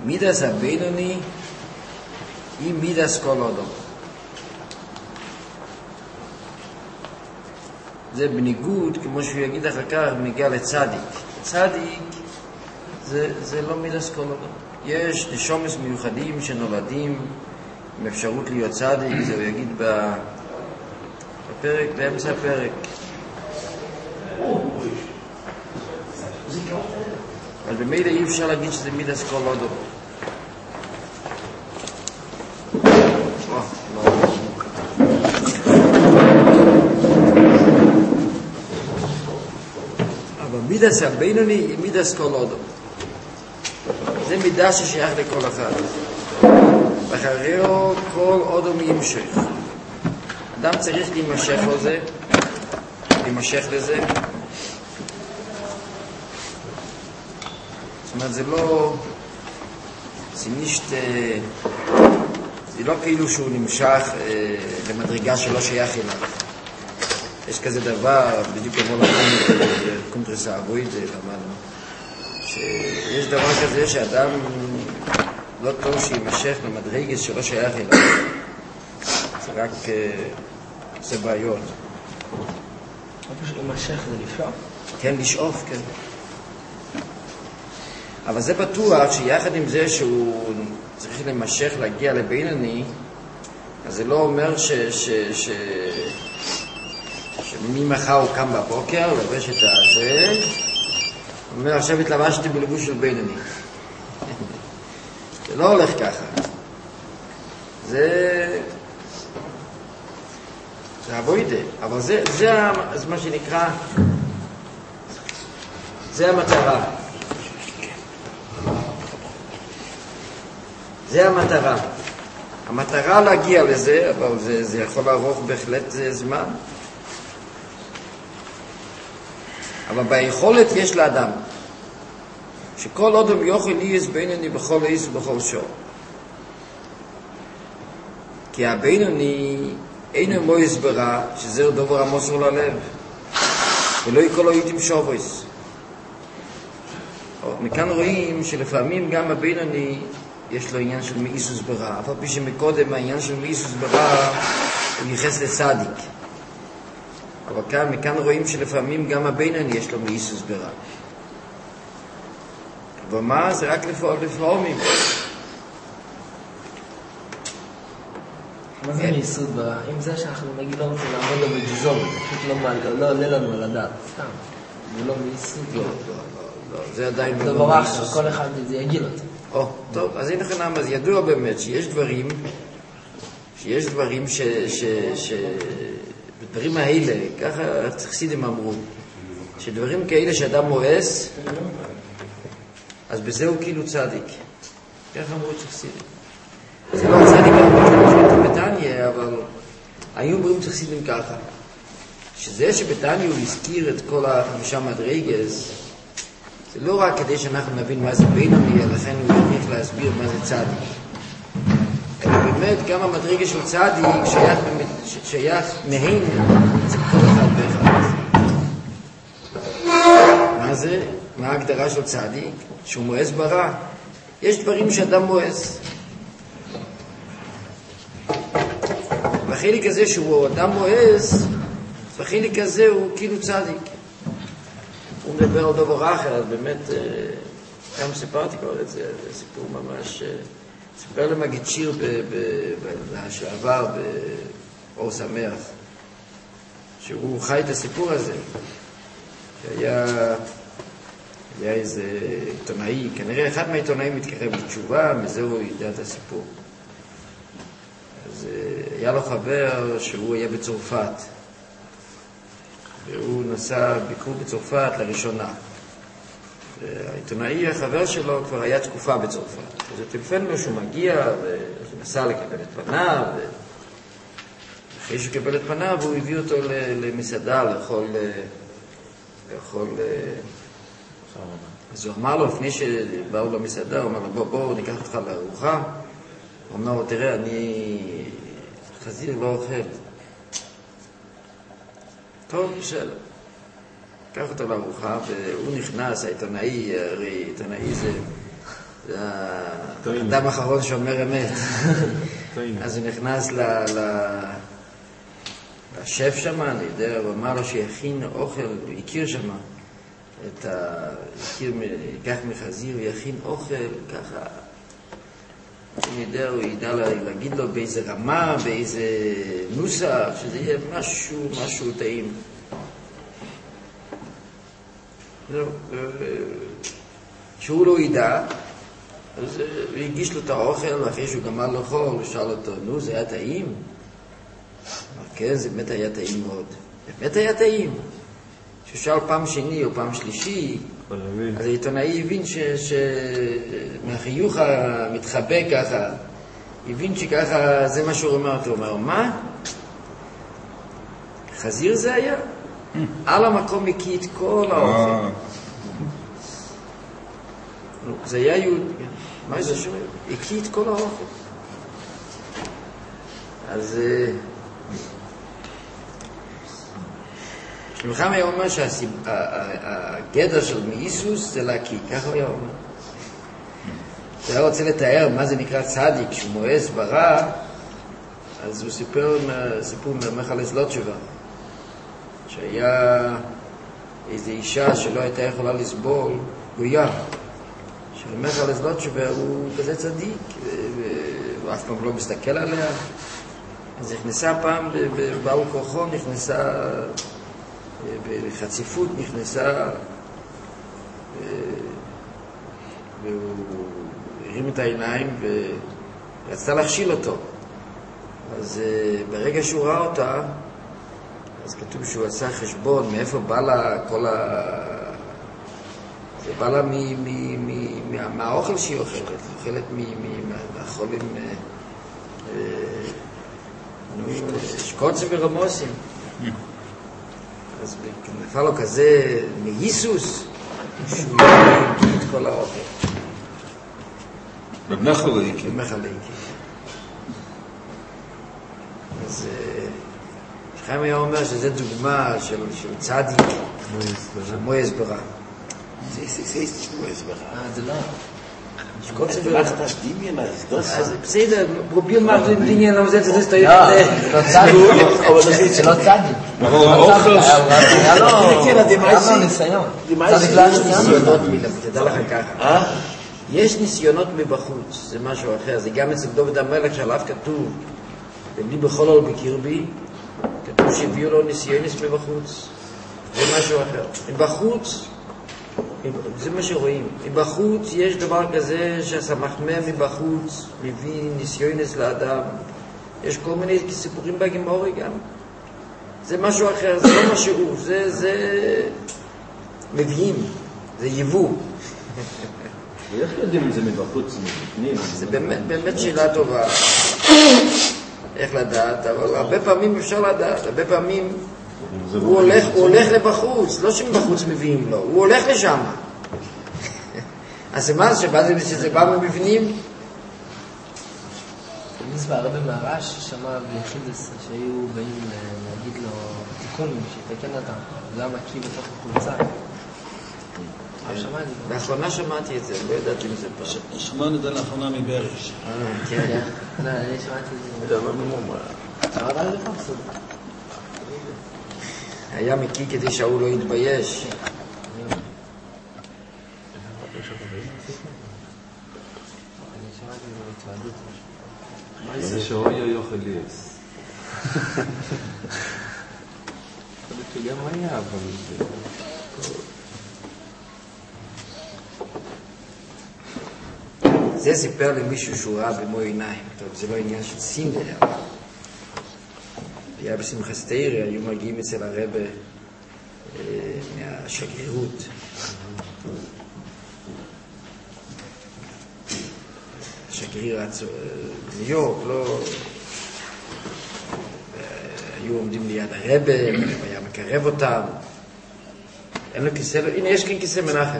מידס הבינוני היא מידס כל אדם. זה בניגוד, כמו שהוא יגיד אחר כך, מגיע לצדיק. צדיק זה לא מידס כל אדם. יש נשומות מיוחדים שנולדים עם אפשרות להיות צדיק, זה הוא יגיד בפרק, באמצע הפרק. אז במילא אי אפשר להגיד שזה מידס כל אדם. אבל מידס הבינוני היא מידס כל אדם. זה מידה ששייך לכל אחד. ואחריו כל אדם ימשך. אדם צריך להימשך לזה, להימשך לזה. זאת אומרת, זה לא... זה לא כאילו שהוא נמשך למדרגה שלא שייך אליו. יש כזה דבר, בדיוק כמו לכם, קונטרסה אבויד, למדנו, שיש דבר כזה שאדם לא טוב שימשך למדרגה שלא שייך אליו. זה רק עושה בעיות. להימשך זה לשאוף? כן, לשאוף, כן. אבל זה בטוח שיחד עם זה שהוא צריך למשך להגיע לבינוני, אז זה לא אומר שממחר הוא קם בבוקר, לבש את הזה, הוא אומר, עכשיו התלבשתי בלבוש של בינוני. זה לא הולך ככה. זה אבוידה, אבל זה מה שנקרא, זה המטרה. זה המטרה. המטרה להגיע לזה, אבל זה יכול לערוך בהחלט זמן. אבל ביכולת יש לאדם, שכל אדם יוכל להיות בינוני בכל עיס ובכל שור. כי הבינוני אינו מויס ברע, שזה דבר המוסר ללב, ולא יקולו איתם שובויס. מכאן רואים שלפעמים גם הבינוני יש לו עניין של מאיסוס ברע, אבל פי שמקודם העניין של מאיסוס ברע הוא ייחס לצדיק. אבל מכאן רואים שלפעמים גם הבינוני יש לו מאיסוס ברע. אבל מה? זה רק לפעמים. מה זה מאיסוס ברע? אם זה שאנחנו נגיד לא רוצים לעמוד לו בג'זום, פשוט לא עולה לנו על הדעת, סתם. זה לא מאיסוס. לא, זה עדיין לא ברח, כל אחד זה יגיל אותי. טוב, אז הנה חנם, אז ידוע באמת שיש דברים בדברים האלה, ככה חסידים אמרו, שדברים כאלה שאדם מואס, אז בזה הוא כאילו צדיק. ככה אמרו את חסידים. זה לא צדיק אמרו שבתניה, אבל היו אומרים חסידים ככה, שזה שבתניה הוא הזכיר את כל החמישה מדרגס, זה לא רק כדי שאנחנו נבין מה זה בינוני, לכן הוא צריך להסביר מה זה צדיק. אלא באמת גם המדרגה של צדיק שייך מהן אצל כל אחד ואחד. מה זה? מה ההגדרה של צדיק? שהוא מואס ברע. יש דברים שאדם מואס. בחלק הזה שהוא אדם מואס, בחלק הזה הוא כאילו צדיק. הוא מדבר על דבר אחר, אז באמת, גם סיפרתי כבר את זה, זה סיפור ממש, סיפר למגיד שיר שעבר באור שמח, שהוא חי את הסיפור הזה, שהיה איזה עיתונאי, כנראה אחד מהעיתונאים מתקרב לתשובה, מזה הוא ידע את הסיפור. אז היה לו חבר שהוא היה בצרפת, והוא נסע ביקור בצרפת לראשונה. והעיתונאי, החבר שלו, כבר היה תקופה בצרפת. אז הוא טלפן לו שהוא מגיע, ונסע לקבל את פניו, ואחרי שהוא קיבל את פניו, הוא הביא אותו למסעדה, לאכול... אז הוא אמר לו, לפני שבאו למסעדה, הוא אמר לו, בוא, ניקח אותך לארוחה. הוא אמר לו, תראה, אני חזיר לא אוכל. טוב, בסדר. קח אותו לארוחה, והוא נכנס, העיתונאי, הרי עיתונאי זה אדם אחרון שאומר אמת. אז הוא נכנס לשף שם, אני יודע, הוא אמר לו שיכין אוכל, הוא הכיר שם, ייקח מחזיר, יכין אוכל, ככה, אני יודע, הוא ידע להגיד לו באיזה רמה, באיזה נוסח, שזה יהיה משהו טעים. שהוא לא ידע, אז הוא הגיש לו את האוכל, ואחרי שהוא גמר לאכול, הוא שאל אותו, נו, זה היה טעים? אמר, כן, זה באמת היה טעים מאוד. באמת היה טעים. כשהוא שאל פעם שני או פעם שלישי, אז העיתונאי הבין מהחיוך המתחבא ככה, הבין שככה זה מה שהוא אומר. הוא אומר, מה? חזיר זה היה? על המקום הקיא את כל האוכל. זה היה יהודי. מה זה שומע? הקיא את כל האוכל. אז שלוחם היה אומר שהגדר של מאיסוס זה להקיא, ככה הוא היה אומר. הוא היה רוצה לתאר מה זה נקרא צדיק, שהוא מואס ברע, אז הוא סיפור מלמך לזלוטשובה, שהיה איזו אישה שלא הייתה יכולה לסבול גויה, שלמך לזלוטשובה הוא כזה צדיק, והוא אף פעם לא מסתכל עליה, אז נכנסה פעם בבעל כוחו, נכנסה בחציפות, נכנסה והוא הרים את העיניים ורצתה להכשיל אותו. אז ברגע שהוא ראה אותה, אז כתוב שהוא עשה חשבון מאיפה בא לה כל זה בא לה מהאוכל שהיא אוכלת מהחולים שקוצים ורמוסים. אז נפל לו כזה מאיסוס שהוא הקיא את כל האוכל. במנחל להיקי. במנחל להיקי. אז חיים היה אומר שזה דוגמה של צדיק, של מואס ברע. זה מואס ברע. זה לא. Du machst das Ding, das Also, בסדר, probier mal den Dingen, dann setzt das da ja, aber das ist לא צדיק. אבל האוכל... תדע לך ככה. יש ניסיונות מבחוץ, זה משהו אחר. זה גם אצל דוד המלך שעליו כתוב, ובלי בכל עול בקרבי, כתוב שהביאו לו ניסיונס מבחוץ. זה משהו אחר. מבחוץ, זה מה שרואים. מבחוץ יש דבר כזה שהסמחמם מבחוץ מביא ניסיונס לאדם. יש כל מיני סיפורים בגמורי גם. זה משהו אחר, זה לא משהו, זה מביאים, זה יבוא. ואיך יודעים אם זה מבחוץ, זה מבפנים? זה באמת שאלה טובה. איך לדעת, אבל הרבה פעמים אפשר לדעת, הרבה פעמים הוא הולך לבחוץ, לא שמבחוץ מביאים לו, הוא הולך לשם. אז מה זה שזה בא מבפנים? מסבר הרבה מהרש ששמע ביחידס שהיו באים להגיד לו תיקונים, שיתקן אותם, למה כי בתוך החולצה. לאחרונה שמעתי את זה, לא ידעתי אם זה פשוט. שמענו את זה לאחרונה מבריש. כן. לא, אני שמעתי את זה. שמעת על זה פרסות? היה מקיא כדי שהוא לא יתבייש. זה שאויה יוכל ליאס. גם היה, אבל... זה סיפר למישהו שהוא ראה במו עיניים. טוב, זה לא עניין של סינדר. היה בשמחת תורה, היו מגיעים אצל הרב מהשגרירות. השגריר ניו יורק, לא... היו עומדים ליד הרב, היה מקרב אותם. אין לו כיסא, הנה יש כאן כיסא מנחם.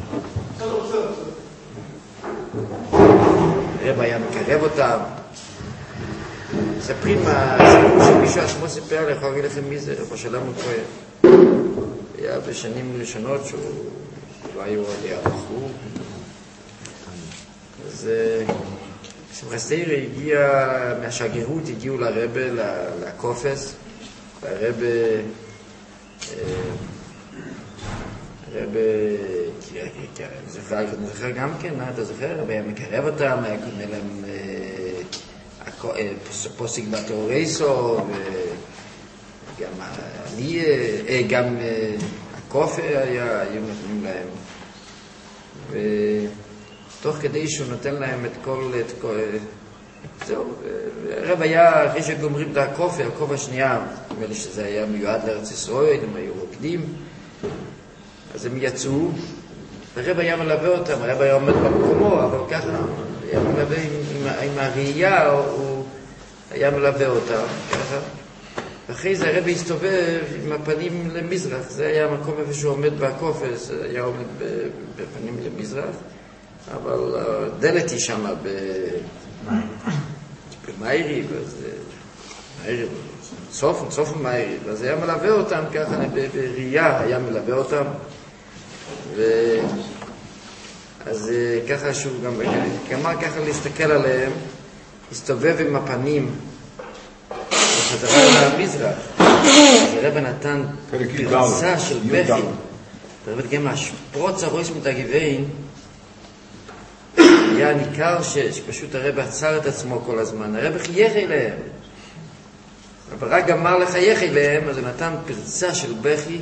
הרב היה מקרב אותם. מספרים הסיפור שמישהו עצמו סיפר, אני יכול להגיד לכם מי זה, רב שלום הכהן. היה בשנים ראשונות שהוא לא היה בחור. אז אז שמחה סטיירה הגיע, מהשגרירות הגיעו לרבה, לקופס, והרבה, אני זוכר גם כן, אתה זוכר? הרבה היה מקרב אותם, היה קונה להם פוסק בטורייסו, וגם הקופה היו נותנים להם. ותוך כדי שהוא נותן להם את כל זהו, הרב היה, אחרי שגומרים את הקופה השנייה, נדמה לי שזה היה מיועד לארץ ישראל, הם היו רוקדים, אז הם יצאו, הרב היה מלווה אותם, הרב היה עומד במקומו, אבל ככה, היה מלווה עם הראייה, הוא היה מלווה אותם, ככה. אחרי זה הרב הסתובב עם הפנים למזרח, זה היה המקום איפה שהוא עומד בקופס, היה עומד בפנים למזרח, אבל הדלת היא שם במאירי, סוף המאירי, אז היה מלווה אותם ככה, בראייה היה מלווה אותם, אז ככה שהוא גם אמר ככה להסתכל עליהם, הסתובב עם הפנים בחזרה למזרח, אז הרב נתן פרצה של בכי, הרב גם השפרוץ הרויס מתגבין, היה ניכר שפשוט הרב עצר את עצמו כל הזמן, הרב חייך אליהם, אבל רק גמר לחייך אליהם, אז הוא נתן פרצה של בכי,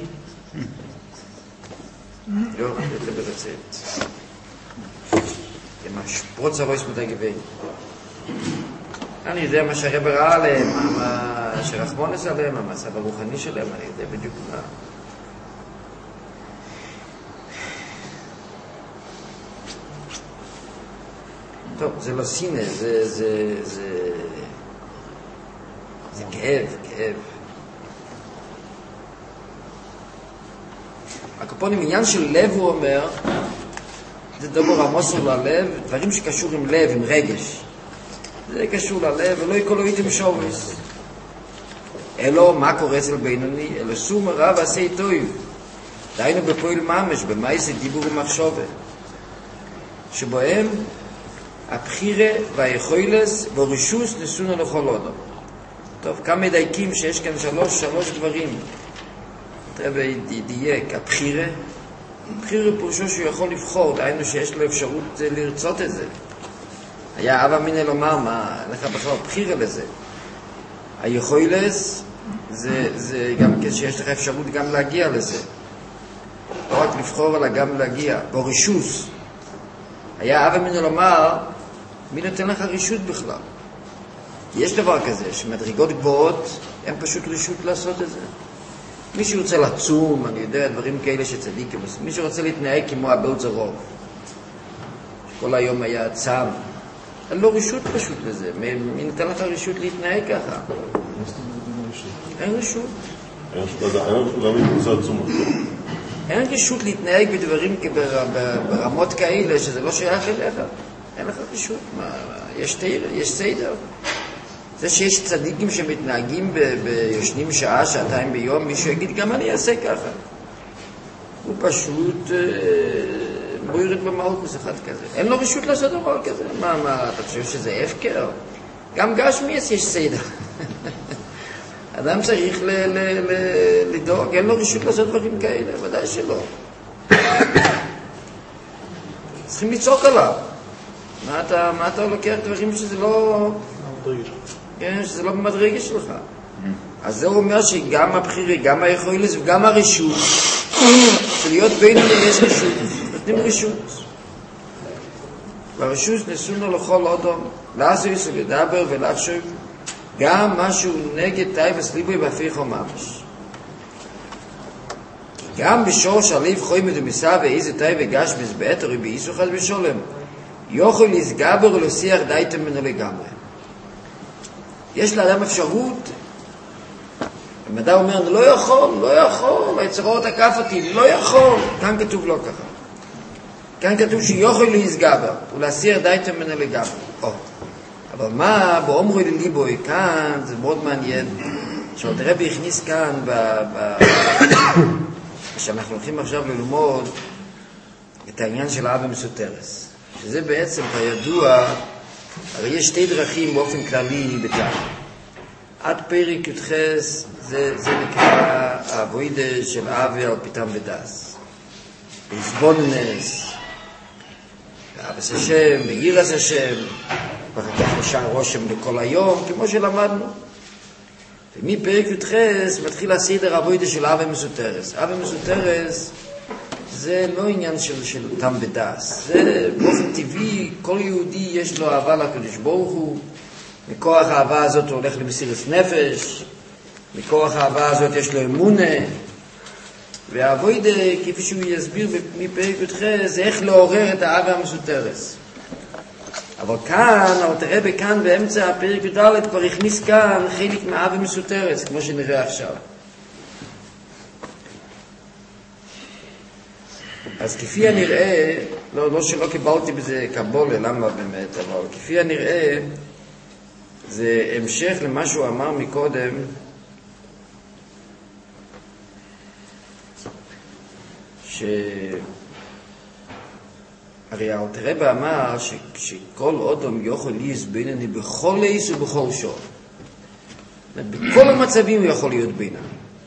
לא, זה ברצת. עם השפרוץ הרויס מתגבין. אני יודע מה שהרב ראה עליהם, מה שרחמונס עליהם, מה המצב הרוחני שלהם, אני יודע בדיוק מה. טוב, זה לא סינא, זה כאב. הקופונים, עניין של לב הוא אומר, זה דבר המוסר ללב, דברים שקשור עם לב, עם רגש. זה קשור ללב, ולא יקולו איתם שורס. אלו, מה קורה אצל בינוני? אלו סום רב עשי טוב. דיינו בפועל ממש, במייסי דיבור ומחשובה. שבהם הבחירה והיכולס ורישוס נסונו לכל אדם. טוב, כמה מדייקים שיש כאן שלוש דברים. תראה דייק, הבחירה פירושו שהוא יכול לבחור, דיינו שיש לו אפשרות לרצות את זה. היה אבא מיני לומר, מה, לך בכלל בחירה לזה. היכולס זה גם שיש לך אפשרות גם להגיע לזה. לא רק לבחור, אלא גם להגיע. ברישוס. היה אבא מיני לומר, מי נותן לך רישות בכלל? יש דבר כזה, שמדרגות גבוהות, הם פשוט רישות לעשות את זה. מי שרוצה לצום, אני יודע, דברים כאלה שצדיקים, מי שרוצה להתנהג כמו הבאות זרוב, כל היום היה צם, אין לו רישות פשוט לזה. מי נתן לך רישות להתנהג ככה? אין רישות. אין רישות להתנהג בדברים ברמות כאלה שזה לא שייך אליך. אין לך רישות. יש סדר. זה שיש צדיקים שמתנהגים ביושנים שעה, שעתיים ביום, מישהו יגיד, גם אני אעשה ככה. הוא פשוט מוירד במלכוס אחד כזה. אין לו רשות לעשות דבר כזה. מה, אתה חושב שזה הפקר? גם גשמי יש סדר. אדם צריך לדאוג, אין לו רשות לעשות דברים כאלה, ודאי שלא. צריכים לצעוק עליו. מה אתה לוקח דברים שזה לא... כן, שזה לא במדרגה שלך. אז זה אומר שגם הבחירה, גם היכולת וגם הרשות, שלהיות בינינו יש רשות, נותנים רשות. והרשות נסונו לכל אדם, לעשויס ולדבר ולחשוב, גם משהו נגד תאי וסליבוי בהפיכו ממש. גם בשורש הליב חוי מדומיסה ואיזה תאי וגש מזבט או באיסו חד בשולם, יוכל להסגבר ולהשיח דייתם ממנו לגמרי. יש לאדם אפשרות, המדע אומר, לא יכול, היצרות עקף אותי, לא יכול. כאן כתוב לא ככה. כאן כתוב שיוכל להסגבר ולהסיר דייתם ממנו לגמרי. אבל מה, באומרו לליבוי, כאן זה מאוד מעניין, שעוד רבי הכניס כאן, שאנחנו הולכים עכשיו ללמוד את העניין של האבא מסותרס. שזה בעצם כידוע, הרי יש שתי דרכים באופן כללי בתניא. עד פרק י"ח זה נקרא האבוידה של אבי על פיתם ודס. בהסבוננס, באבס השם, בירס השם, ואחר כך נשאר רושם לכל היום, כמו שלמדנו. ומפרק י"ח מתחיל הסדר האבוידה של אבי מסותרס. אבי מסותרס זה לא עניין של תם ודס. זה באופן טבעי, כל יהודי יש לו אהבה לקדוש ברוך הוא. מכוח האהבה הזאת הוא הולך למסירת נפש. מכוח האהבה הזאת יש לו אמונה. והאבוידה, כפי שהוא יסביר מפרק י"ח, זה איך לעורר את האהבה המסותרס. אבל כאן, תראה בכאן באמצע הפרק י"ד כבר הכניס כאן חלק מהאהבה מסותרס, כמו שנראה עכשיו. אז כפי הנראה, לא שלא קיבלתי בזה קבולה, למה באמת, אבל כפי הנראה, זה המשך למה שהוא אמר מקודם, הרי אלתר רבי אמר שכל אדם יכול להיות בינוני בכל עיס ובכל שור. בכל המצבים הוא יכול להיות בינוני.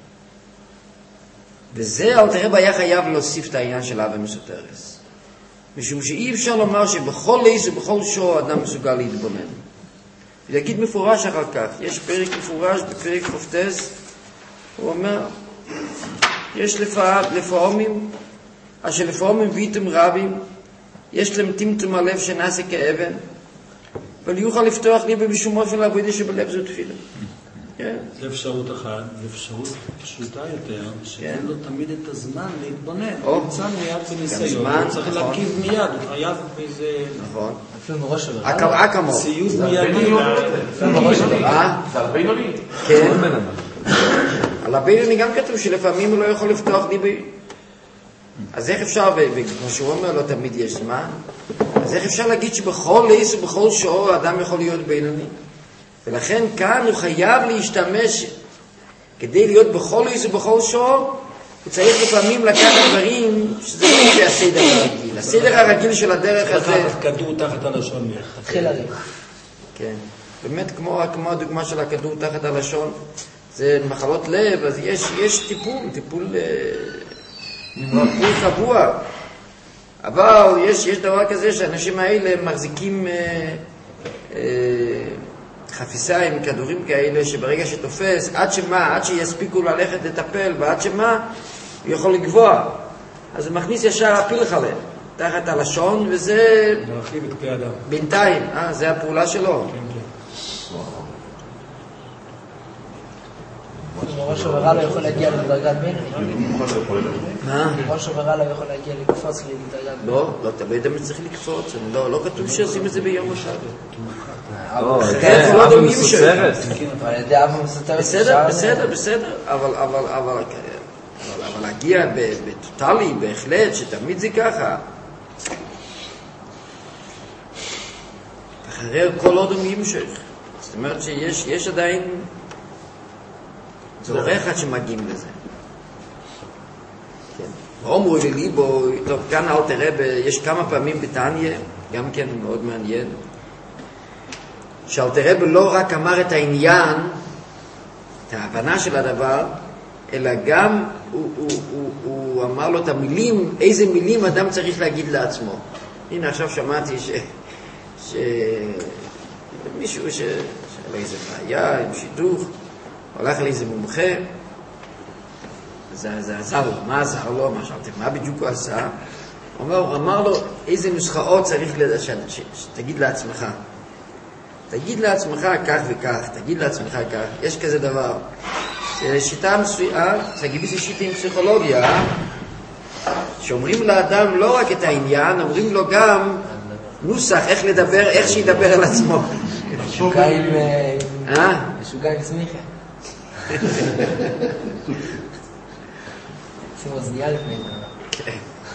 וזה אלתר רבי היה חייב להוסיף את העניין של אהבה מסותרס. משום שאי אפשר לומר שבכל עיס ובכל שור אדם מסוגל להתבונן. ולהגיד מפורש אחר כך, יש פרק מפורש בפרק חופטס, הוא אומר, יש לפעמים, אשר לפעמים ויתם רבים, יש להם טמטום הלב שנעשה כאבן, אבל יוכל לפתוח לי בשום אופן לעבודה שבלב זו תפילה. זה אפשרות אחת, זה אפשרות פשוטה יותר, שאין לו תמיד את הזמן להתבונן. הוא נמצא מיד בניסיון, הוא צריך להקיב מיד, הוא חייב באיזה... נכון. אפילו מראש עבר. אקמו. סיוט מיידי. אפילו מראש עבר. זה על בינוני? כן. על הבינוני גם כתוב שלפעמים הוא לא יכול לפתוח לי אז איך אפשר, וכמו שהוא אומר, לא תמיד יש זמן, אז איך אפשר להגיד שבכל עיס ובכל שור האדם יכול להיות בינוני? ולכן כאן הוא חייב להשתמש, כדי להיות בכל עיס ובכל שור, הוא צריך לפעמים לקחת דברים שזה לא יהיה הסדר הרגיל. הסדר הרגיל של הדרך הזה... כדור תחת הלשון. תתחיל הרי. כן. באמת כמו הדוגמה של הכדור תחת הלשון, זה מחלות לב, אז יש טיפול קבוע. אבל יש דבר כזה שאנשים האלה מחזיקים חפיסה עם כדורים כאלה שברגע שתופס, עד שיספיקו ללכת לטפל, ועד שמה, הוא יכול לגבוע. אז הוא מכניס ישר הפיל חלב תחת הלשון, וזה להרחיב את כלי אדם. בינתיים, זה הפעולה שלו. ראש עברה לא יכול להגיע לדרגת בינוני. מה? ראש עברה לא יכול להגיע לקפוץ לדרגת בינוני. לא תמיד הם צריך לקפוץ. לא כתוב שעושים את זה ביום השבת. אבא מסותרת. על ידי אבא מסותרת. בסדר. אבל להגיע בטוטלי, בהחלט, שתמיד זה ככה. אחרי כל עוד הוא ימשך. זאת אומרת שיש עדיין... זה עורך עד שמגיעים לזה. ואומרו לליבו, טוב, כאן אלתר רבי, יש כמה פעמים בתניא, גם כן מאוד מעניין, שאלתר רבי לא רק אמר את העניין, את ההבנה של הדבר, אלא גם הוא אמר לו את המילים, איזה מילים אדם צריך להגיד לעצמו. הנה עכשיו שמעתי שמישהו שהיה לו איזה בעיה עם שידוך, הולך לאיזה מומחה, זה עזר לו. מה עזר לו? מה שאלתי, מה בדיוק הוא עשה? הוא אמר לו, איזה נוסחאות צריך שתגיד לעצמך. תגיד לעצמך כך וכך, תגיד לעצמך כך. יש כזה דבר. שיטה מסוימת, זה גיביסי שיטה עם פסיכולוגיה, שאומרים לאדם לא רק את העניין, אומרים לו גם נוסח, איך לדבר, איך שידבר על עצמו. משוגע עם סמיכה. שים אוזניה לפני זה.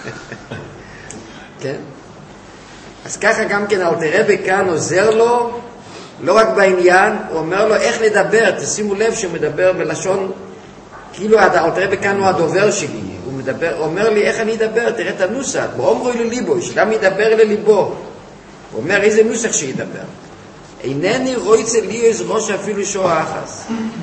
כן. אז ככה גם כן אלתר רבי כאן עוזר לו, לא רק בעניין, הוא אומר לו איך לדבר. תשימו לב שהוא מדבר בלשון, כאילו אלתר רבי כאן הוא הדובר שלי. הוא הוא אומר לי איך אני אדבר, תראה את הנוסח, באומרו לליבו, שגם ידבר לליבו. הוא אומר איזה נוסח שידבר. אינני רויצה ליוס ראש אפילו שוע אחס.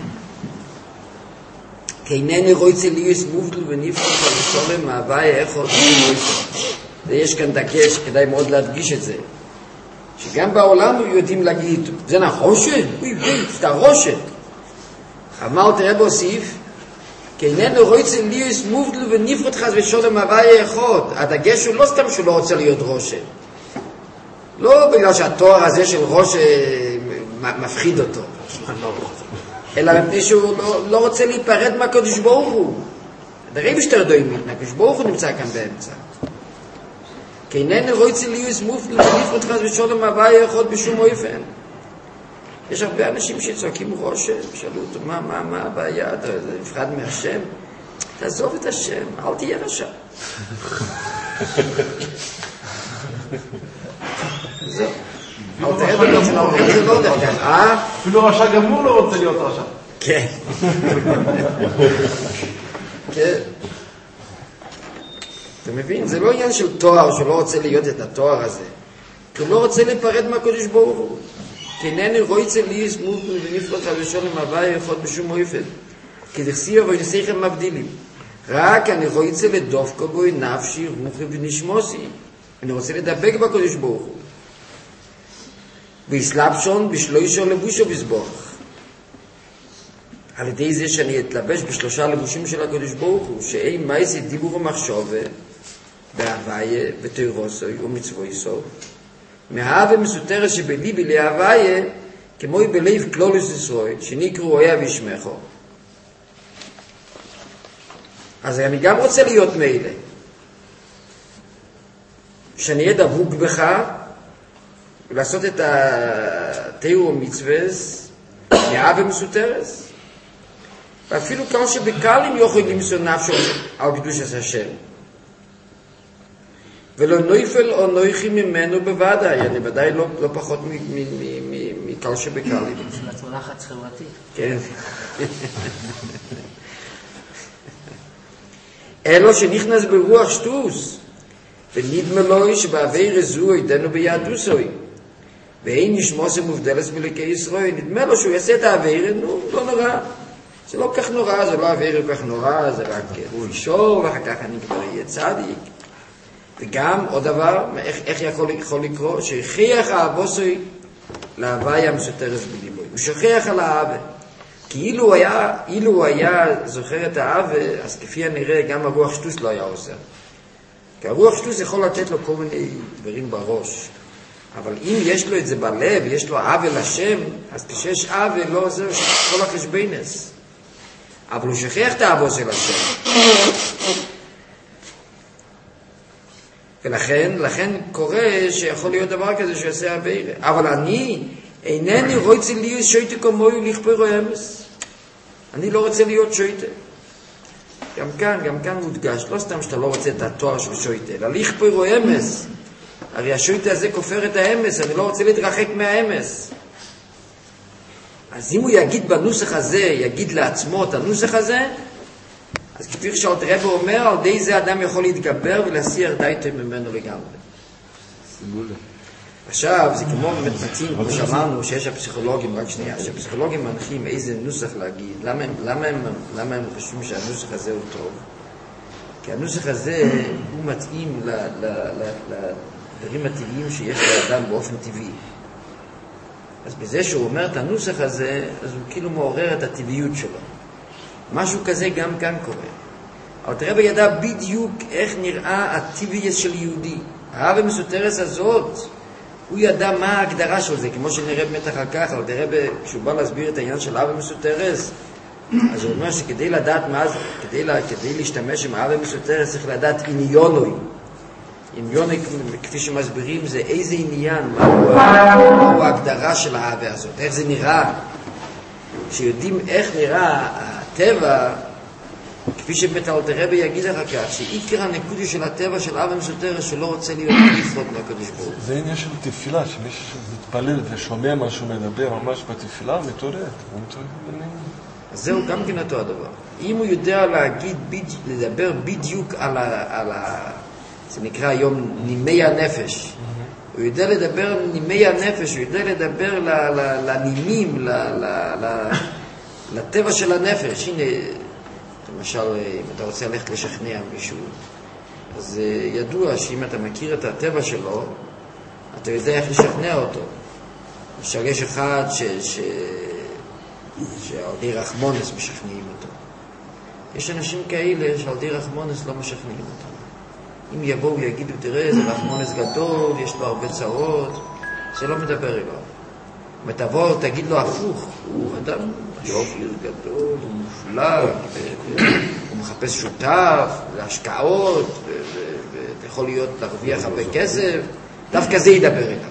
כי אינני רויצה ליוס מובדל ונפרד ושולם מהוויה איכות. ויש כאן דגש, כדאי מאוד להדגיש את זה. שגם בעולם יודעים להגיד, זה נחושת? אוי בית, זה הרושת. אמר תראה בהוסיף, כי איננו רויצה ליוס מובדל ונפרד חס ושולם מהוויה איכות. הדגש הוא לא סתם שהוא לא רוצה להיות רושת. לא בגלל שהתואר הזה של ראש מפחיד אותו, אלא מפני שהוא לא רוצה להיפרד מהקדוש ברוך הוא. דרי בשטר דוימית, הקדוש ברוך הוא נמצא כאן באמצע. כי איננו רויצה ליוס מופדל ונפרד חס ושולם מהוויה איכות בשום אופן. יש הרבה אנשים שצועקים ראש, שאלו אותו, מה הבעיה? אתה נפרד מהשם? תעזוב את השם, אל תהיה רשע. זהו. זה לא דרך כאן. אפילו רשע גמור לא רוצה להיות רשע. כן. כן. אתה מבין? זה לא עניין של תואר שלא רוצה להיות את התואר הזה. כי הוא לא רוצה להיפרד מהקדוש ברוך הוא. כי אינני רויצה ליוס מובדל ונפרד חס ושולם מהוויה איכות בשום אופן. כי דכסיו וינסיכם מבדילים. רק אני רויצה לדופקו בו נפשי רוחי ונשמוסי. אני רוצה לדבק בקדוש ברוך הוא. ויסלבשון בשלושה לבושו בסבוך. על ידי זה שאני אתלבש בשלושה לבושים של הקדוש ברוך הוא, שאין מייסי דיבור ומחשבה, בהוויה ותירוסוי ומצוויסו, מההווה מסותרת שבליבי להוויה, כמו בלב כלולוס ישראל, שנקראו אויה וישמחו. אז אני גם רוצה להיות מילא. שאני אהיה דבוק בך, ולעשות את התיאור ומצווס, מההווה מסותרת. ואפילו כמה שבקלים יכולים למסור נפשו על קדוש השם. ולא נויפל או נויכי ממנו בוודאי, אני ודאי לא פחות מקל שבקלים. של עצמו לחץ חברתי. כן. אלו שנכנס ברוח שטוס, ונדמה לו שבעבר זו עידנו ביהדוסוי, ואין נשמוס מובדלס מלכי ישראל, נדמה לו שהוא יעשה את העבר, נו, לא נורא. זה לא כך נורא, זה לא העבר כל כך נורא, זה רק הוא אישור, ואחר כך אני כבר אהיה צדיק. וגם עוד דבר, איך יכול לקרוא? שהכריח האבוסוי להוויה המסותרת בליבוי. הוא שכריח על האהבה. כי אילו הוא היה זוכר את האהבה, אז כפי הנראה גם הרוח שטוס לא היה עושה. כי הרוח שטוס יכול לתת לו כל מיני דברים בראש. אבל אם יש לו את זה בלב, יש לו אהבה לשם, אז כשיש אהבה לא עוזר כל החשבינס. אבל הוא שכח את האהבה של השם. ולכן קורה שיכול להיות דבר כזה שיעשה עבירה. אבל אני אינני רוצה להיות שויטה כמוהו לכפרו אמס. אני לא רוצה להיות שויטה. גם כאן מודגש, לא סתם שאתה לא רוצה את התואר של שויטה, אלא לכפרו אמס. הרי השויטה הזה כופר את האמס, אני לא רוצה להתרחק מהאמס. אז אם הוא יגיד בנוסח הזה, יגיד לעצמו את הנוסח הזה, אז כפי שאלתר רבי אומר, על די זה אדם יכול להתגבר ולהסיר דייתו ממנו לגמרי. עכשיו, זה כמו מתמצים, כמו שאמרנו, שיש הפסיכולוגים, רק שנייה, שהפסיכולוגים מנחים איזה נוסח להגיד. למה הם חושבים שהנוסח הזה הוא טוב? כי הנוסח הזה הוא מתאים לדברים הטבעיים שיש לאדם באופן טבעי. אז בזה שהוא אומר את הנוסח הזה, אז הוא כאילו מעורר את הטבעיות שלו. משהו כזה גם כאן קורה. אבל תראה בידע בדיוק איך נראה הטבעיס של יהודי. האהבה המסותרת הזאת, הוא ידע מה ההגדרה של זה, כמו שנראה באמת אחר כך, אבל תראה כשהוא בא להסביר את העניין של האהבה המסותרת, אז הוא אומר שכדי לדעת מה זה, כדי להשתמש עם האהבה המסותרת, צריך לדעת עניונוי. עניונוי, כפי שמסבירים, זה איזה עניין, מהו ההגדרה של האהבה הזאת, איך זה נראה. שיודעים איך נראה הטבע, כפי שבית אלתר רבי יגיד לך כך, שעיקר הנקודה של הטבע של אבא מסותרת שלא רוצה להיות נפרד מהקדוש ברוך הוא. זה עניין של תפילה, שמישהו מתפלל ושומע משהו מדבר ממש בתפילה, מתעורר. אז זהו גם כן אותו הדבר. אם הוא יודע לדבר בדיוק על זה נקרא היום נימי הנפש. הוא יודע לדבר נימי הנפש, הוא יודע לדבר לנימים, לטבע של הנפש. הנה, למשל, אם אתה רוצה ללכת לשכנע מישהו, אז ידוע שאם אתה מכיר את הטבע שלו, אתה יודע איך לשכנע אותו. למשל, יש אחד שעל די רחמונס משכנעים אותו. יש אנשים כאלה שעל די רחמונס לא משכנעים אותם. אם יבואו ויגידו, תראה, זה רחמונס גדול, יש לו הרבה צרות, זה לא מדבר אליו. אם תבוא, תגיד לו הפוך, הוא אדם יופי גדול, הוא מופלג, הוא מחפש שותף, להשקעות, ויכול להיות להרוויח הרבה כסף, דווקא זה ידבר אליו.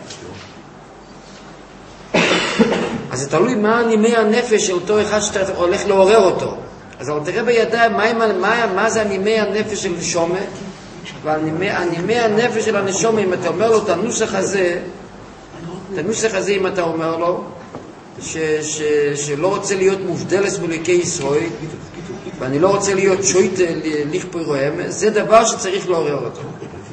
אז זה תלוי מה נימי הנפש של אותו אחד שאתה הולך לעורר אותו. אז אבל תראה בידיים מה זה הנימי הנפש של נשומה, והנימי הנפש של הנשומה, אם אתה אומר לו את הנוסח הזה, אם אתה אומר לו, שלא רוצה להיות מובדלס מוליקי ישראל, ואני לא רוצה להיות שוית לכפוירוהם, זה דבר שצריך לעורר אותו.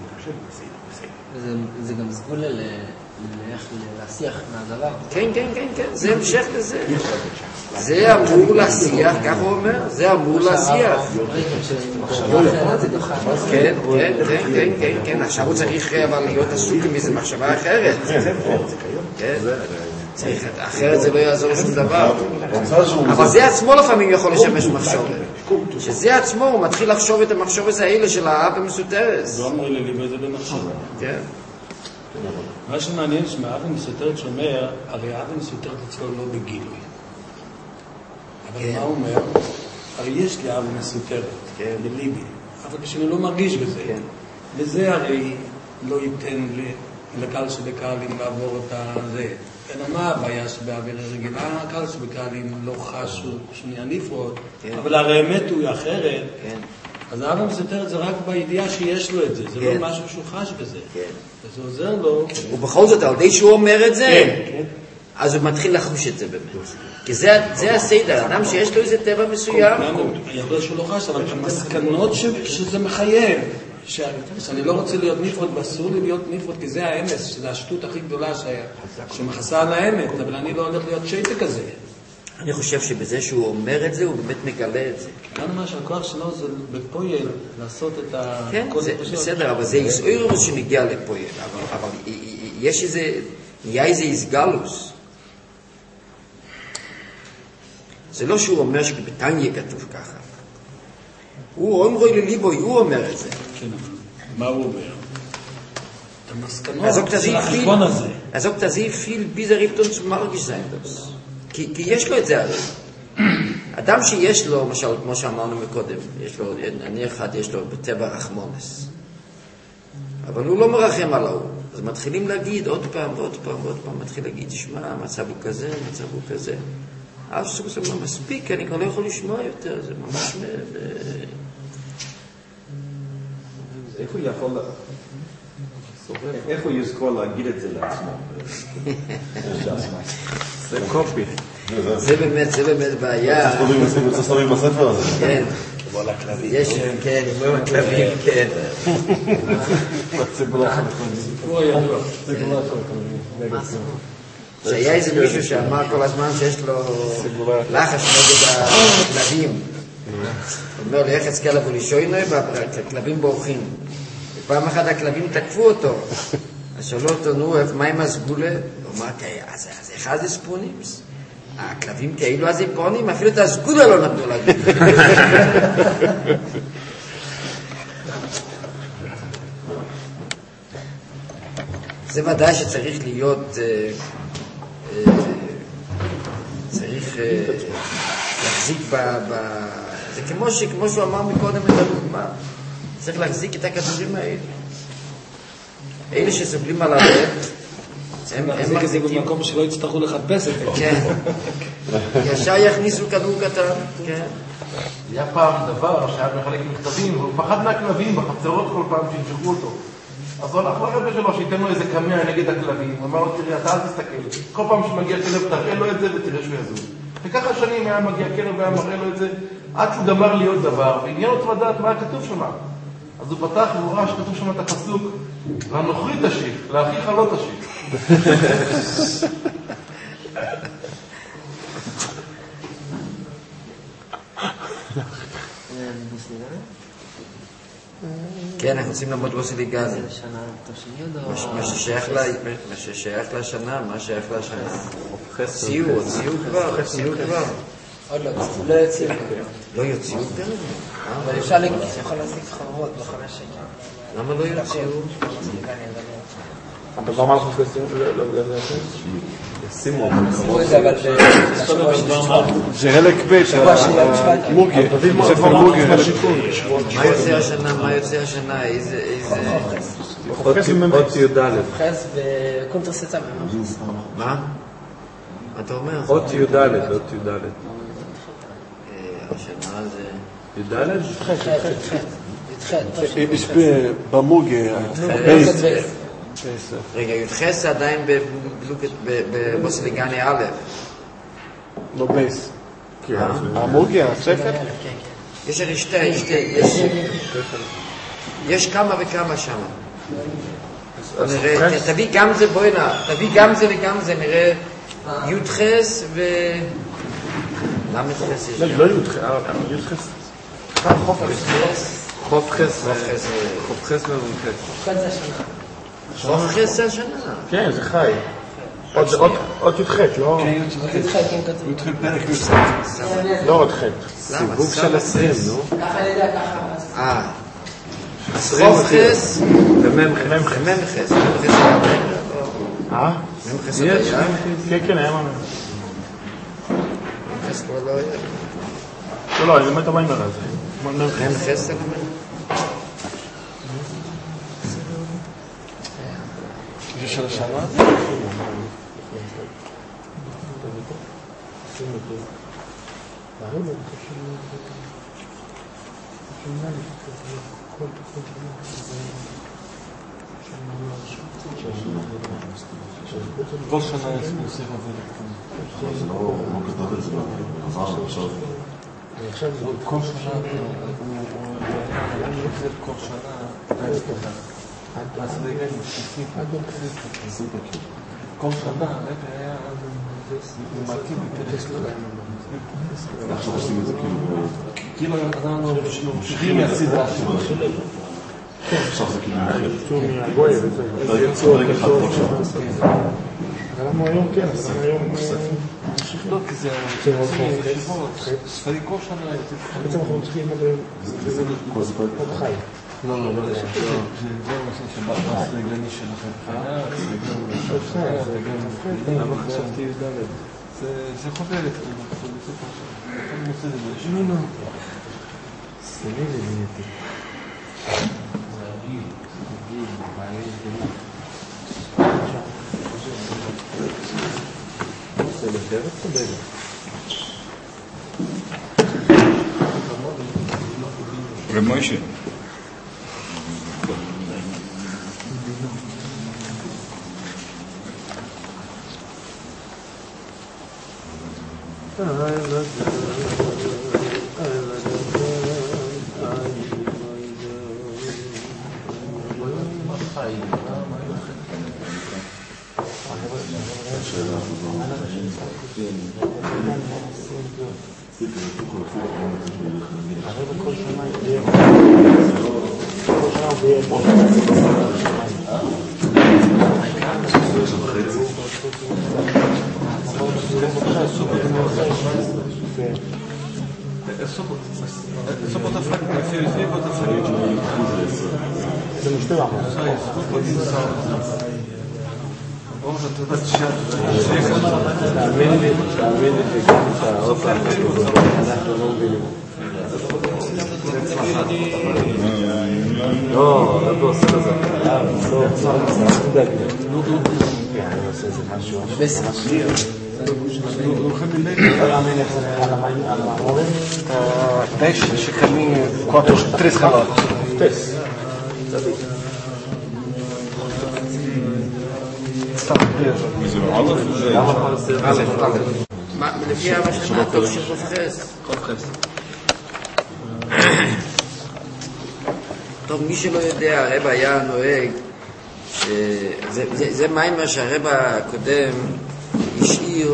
זה גם סגולה להשיח מהדבר. כן, זה המשך לזה. זה אמור להשיח, כך הוא אומר, זה אמור להשיח. כן, עכשיו הוא צריך אבל להיות עסוק עם איזו מחשבה אחרת. אחרת זה לא יעזור שום דבר. אבל זה עצמו לפעמים יכול לשמש מחשבת. שזה עצמו, הוא מתחיל לחשוב את המחשבת האלה של האב המסותרת. לא אמור לליבה זה במחשבת. כן. מה שמעניין שמאב המסותרת שאומר, הרי האב המסותרת אצלו לא בגילוי. אבל מה הוא אומר? הרי יש לי אב מסותרת, לליבי, אבל כשאני לא מרגיש בזה, וזה הרי לא ייתן לקהל שבקהלים לעבור את זה. אלא מה הבעיה שבאוויר הרגילה? הקהל שבקהלים לא חשו שנייה נפרות, אבל הרי האמת הוא אחרת. אז האב המסותרת זה רק בידיעה שיש לו את זה, זה לא משהו שהוא חש בזה. וזה עוזר לו. ובכל זאת, על די שהוא אומר את זה, אז הוא מתחיל לחוש את זה באמת. כי זה הסדר, אדם שיש לו איזה טבע מסוים. יכול להיות שהוא לא חש, אבל המסקנות שזה מחייב, שאני לא רוצה להיות נפרד, ואסור לי להיות נפרד, כי זה האמס, שזה השטות הכי גדולה שמחסה על האמת, אבל אני לא הולך להיות שייטה כזה. אני חושב שבזה שהוא אומר את זה, הוא באמת מגלה את זה. כאן מה שהכוח שלו זה בפועל, לעשות את ה... כן, זה בסדר, אבל זה איסאוירוס שמגיע לפועל, אבל יש איזה, נהיה איזה איסגלוס. זה לא שהוא אומר שבתניה כתוב ככה. הוא אומרוי לליבוי, הוא אומר את זה. כן, מה הוא אומר? את המסקנות של החשבון הזה. אז auch das viel bis Richtung zum Margisch sein das. כי יש לו את זה הרי. אדם שיש לו, למשל, כמו שאמרנו מקודם, יש לו, אני אחד יש לו בטבע רחמונס. אבל הוא לא מרחם עליו. אז מתחילים להגיד עוד פעם, מתחיל להגיד, תשמע, המצב הוא כזה, המצב הוא כזה. אף סוג זה לא מספיק, אני כבר לא יכול לשמוע יותר, זה ממש... איך הוא יזכור להגיד את זה לעצמו? זה קופי. זה באמת בעיה. זה סתורים בספר הזה. כן. יש, כן, עם הכלבים, כן. סיפור ידוע. שהיה איזה מישהו שאמר כל הזמן שיש לו לחש נגד הכלבים. הוא אומר לי, איך אצקה לבוא לישוי והכלבים בורחים. ופעם אחת הכלבים תקפו אותו. אז שאלו אותו, נו, מה עם הסגולה? הוא אמר, אז אחד זה ספונים. הכלבים כאילו אז פונים, אפילו את הסגולה לא נתנו להגיד. זה ודאי שצריך להיות, צריך להחזיק זה כמו שהוא אמר מקודם את הדוגמה, צריך להחזיק את הכדורים האלה. אלה שסובלים על הלב, הם מחזיקים במקום שלא יצטרכו לחפש את זה. כן. ישר יכניסו כדור קטן. כן. היה פעם דבר שהיה מחלק מכתבים, והוא פחד מהכלבים בחצרות כל פעם שינשכו אותו. אז הוא הלך לרבא שלו שייתן לו איזה קמע נגד הכלבים. הוא אמר לו, תראה, אתה אל תסתכל. כל פעם שמגיע כלב, תראה לו את זה ותראה שהוא יזוז. וככה שנים היה מגיע כלב והיה מראה לו את זה, עד שהוא גמר להיות דבר, ועניין אותו לדעת מה היה כתוב שם. אז הוא פתח והוא ראה שכתוב שם את הפסוק, לנוכרי תשיב, לאחיך לא תשיב. כן, אנחנו רוצים ללמוד בוסליגן. מה ששייך לשנה, מה שייך לשנה. ציור כבר. עוד לא יוציאו. לא יוציאו גם? אבל אפשר יכול להשיג חרבות ב5 שקל. למה לא יוציאו? אתה כבר אמר לך לשים? שימו. עשו את זה, אבל זה חלק ב' של מוגה. ספר מוגה. מה יוצא השנה? איזה... אות י"ד. חס וקונטרסצה. מה? מה אתה אומר? אות י"ד. השנה זה... י"ד? יש במוגה. רגע, י"ח עדיין בבוסליגני א'. לא בייס. המוגה, הספר? יש הרי יש כמה וכמה שם. נראה, תביא גם זה, בואי נע, תביא גם זה וגם זה, נראה י"ח ו... למה י"ח יש? לא י"ח, י"ח. חופכס חופכס זה השנה. חופכס זה השנה. כן, זה חי. עוד י"ח, לא? כן, י"ח, כן כתוב. י"ח פרק י"ח. לא עוד ח'. סיבוב של 20, נו. ככה אני יודע, ככה. חופכס וממחס. ממחס. ממחס יש? כן, היה ממחס. ממחס כבר לא היה. לא, אני באמת המיימר הזה. ממחס זה אומר? זה של השנה? כל שנה יש נושא עבודה. זה לא כתוב את זה, עבר עכשיו. כל שנה, הוא חושב כל שנה, אז רגע, כל שנה, היה מרכיב בפרק עכשיו עושים את זה כאילו אנחנו ממשיכים מהסדרה שלו. עכשיו זה כאילו אחר. גוי, פרק אחד כל שנה. אבל למה היום כן, אבל היום לא, כי זה ספרי כל שנה. בעצם אנחנו ממשיכים זה עוד חי. לא, זה הנושא שבאס רגלני שלכם. למה חשבתי י"ד? זה חוברת. לא. סביב לבנייתי. זה לבדרת קודמת. ומוישה. לא, לא עושה לזה. Deixa esse caminho 3 relatos. 3. Está preso. זה מעלה? לפי המשנה, טוב של חופכס. טוב, מי שלא יודע, הרב היה נוהג, זה מיימר שהרב הקודם השאיר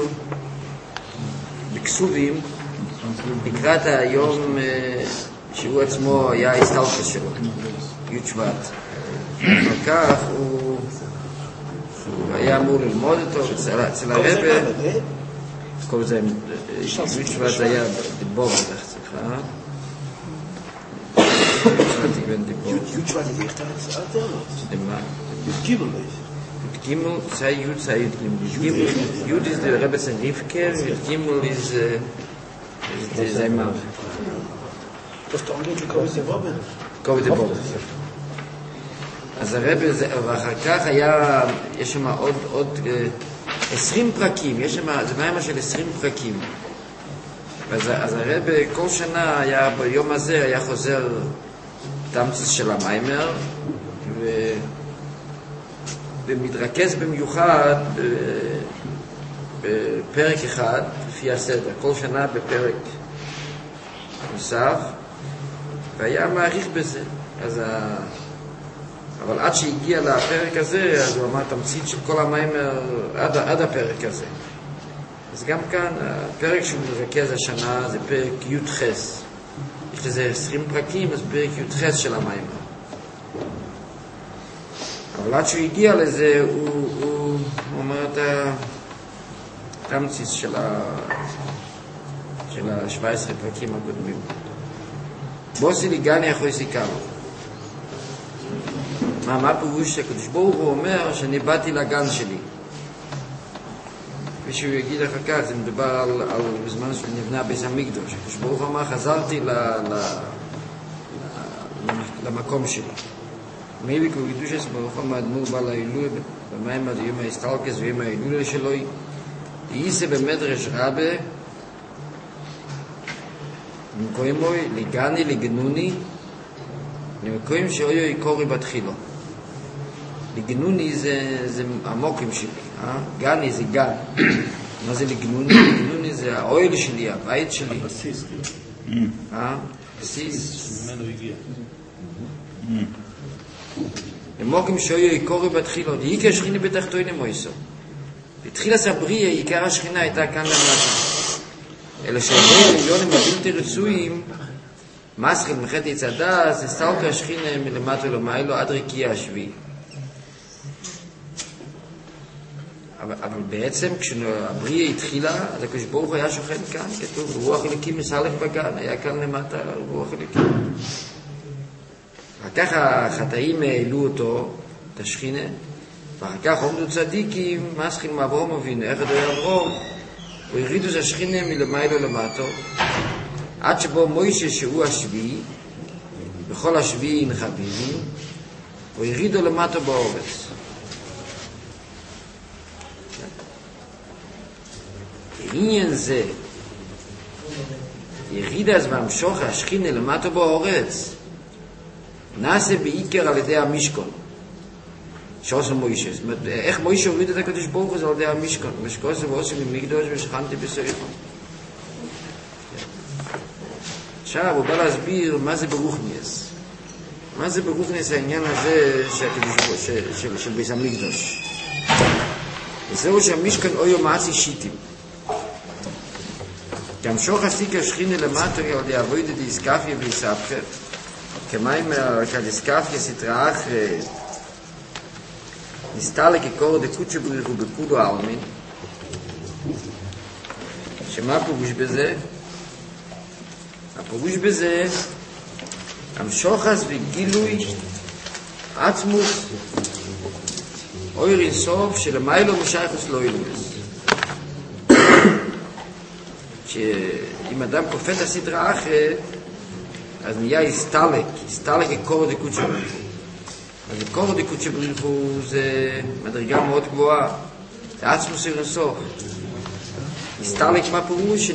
בכסובים לקראת היום שהוא עצמו היה ההסתלקוס שלו, י' שבט. אחר כך הוא היה אמור ללמוד אותו אצל הרב. כל זה, י' שבט היה דיבור, סליחה. י' שבט זה יכתב את זה אלתר? מה? י' גימל לא יש. Gimel, sei Jud, sei Gimel. Jud ist der Rebbe sein Rivker, Gimel ist sein Mann. Das ist doch eigentlich Kovid de Bobben. Kovid de Bobben. אז הרב, ואחר כך היה, יש שם עוד 20 פרקים, יש שם, זה מיימר של 20 פרקים. אז הרב כל שנה היה, ביום הזה היה חוזר תמצית של המיימר, ומתרכז במיוחד בפרק אחד, לפי הסדר, כל שנה בפרק נוסף, והיה מעריך בזה. אבל עד שהגיע לפרק הזה, אז הוא אמר תמצית של כל המיימר עד הפרק הזה. אז גם כאן, הפרק שהוא מרכז השנה זה פרק י' חס. יש לזה 20 פרקים, אז פרק י' חס של המיימר. אבל עד שהוא הגיע לזה, הוא אומר את התמצית של ה-17 פרקים הקודמים. בוסי ליגני יכול סיכם. מה פירוש שהקדוש ברוך הוא אומר שאני באתי לגן שלי? כפי שהוא יגיד אחר כך, זה מדובר על בזמן שנבנה בית המקדוש. הקדוש ברוך הוא אמר, חזרתי למקום שלי. מייבי קודשס ברוך הוא מאדמור בעל ההילול במים עד יום ההסתלקס ויום ההילול שלו יעשה במדרש רבה מקוימוי לגני לגנוני למקוים שאויו יקורי בתחילו. לגנוני זה המוקים שלי, גני זה גן. מה זה לגנוני? לגנוני זה האויל שלי, הבית שלי. הבסיס. בסיס. ממנו הגיע. למוקים שאויו יקורי בתחילו. עיקר השכינה בתחתוני מויסו. בתחילת הבריאה עיקר השכינה הייתה כאן למטה. אלא שהבריאה מיליונים הבלתי רצויים מסחיל מחטא יצדה, זה סתלקה השכינה מלמטה ולמיילו עד רקיע השביעי. אבל בעצם כשהבריאה התחילה, אז הקדוש ברוך הוא היה שוכן כאן, כתוב, רוח אלוקים מסלק בגן, היה כאן למטה רוח אלוקים. אחר כך החטאים העלו אותו, את השכינה, ואחר כך עומדו צדיקים, מסחיל מאברום אבינו, איך הדוי אברום, והרידו את השכינה מלמיילו למטה, עד שבו מוישה שהוא השביעי, בכל השביעי נחביבים, והרידו למטה באורץ. העניין זה, יריד אז והמשוך השכינה למטה באורץ, נעשה בעיקר על ידי המשכון, שעושה מוישה. זאת אומרת, איך מוישה הוריד את הקדוש ברוך הוא זה על ידי המשכון, משכוסה ועושה ממקדוש ושכנתי בסויכון. עכשיו הוא בא להסביר מה זה ברוכניאס. מה זה ברוכניאס העניין הזה של בית המקדוש. וזהו שהמשכן אויו מעשי שיטים. גם שוך הסיק השכינה למטה על ידי אבוידה דיסקפיה ויספחה. כמים כדיסקפיה סתרה אחרי נסתלק עקור דקודשו בריחו בקודו העלמין. שמה פירוש בזה? הפירוש בזה המשוחס וגילוי עצמוס אויר אינסוף שלמיילו משייכוס לא אילומס. שאם אדם קופט הסדרה אחרי אז נהיה הסתלק עקור דקודשו בריחו. אז עקור דקודשו בריחו זה מדרגה מאוד גבוהה, זה עצמוס אויר אינסוף. הסתלק מה פירוש?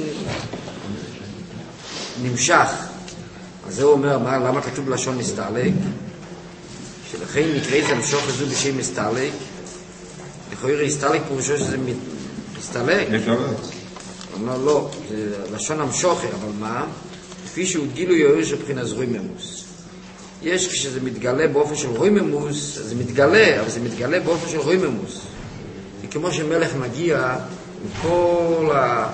נמשך. אז זה אומר, למה כתוב בלשון מסתלק? שלכן נקרא את המשוך הזו בשם מסתלק. לכאורה הסתלק פירושו שזה מסתלק. אומר לא, זה לשון המשוכר, אבל מה? לפי שהוא גילוי יויר של בחינת רויממוס. יש כשזה מתגלה באופן של רויממוס, זה מתגלה, אבל זה מתגלה באופן של רויממוס. כי כמו שמלך מגיע עם כל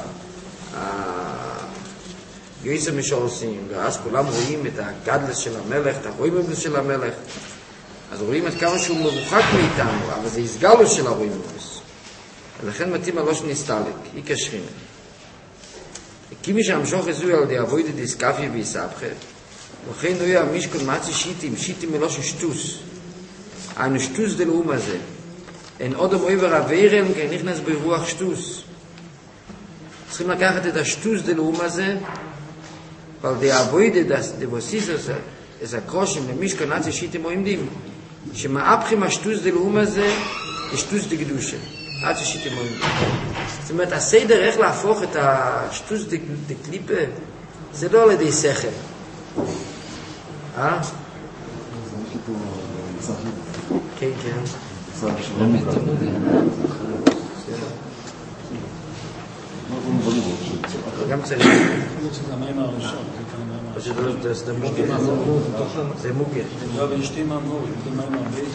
הגויסים משורסים, ואז כולם רואים את הגדלס של המלך, את הרויממוס של המלך, אז רואים עד כמה שהוא מרוחק מאיתנו, אבל זה הסגלוס של הרויממוס. ולכן מתאים הלושן נסתלק, היא כשכינה. כי מי שהמשוך הזוי על די אבוידי דיסקפיה ויסבכה, וכן לא יהיה המשכון מצי שיטים מלושן שטוס. היינו שטוס דלאום הזה. אין עוד המוי ורווירם, כי נכנס ברוח שטוס. צריכים לקחת את השטוס דלאום הזה, אבל די אבוידי דבוסיס הזה, אז הקרושים למשכון מצי שיטים עומדים, שמאפכים השטוס דלאום הזה, לשטוס דקדושה. עד ששיטים עומדים. זאת אומרת, הסדר איך להפוך את השטוס דקליפה, זה לא על ידי שכל. כן, כן. גם צריך. זה המים הראשון. זה מוגה. לא, אבל יש מים אמורים. זה מים אמורים.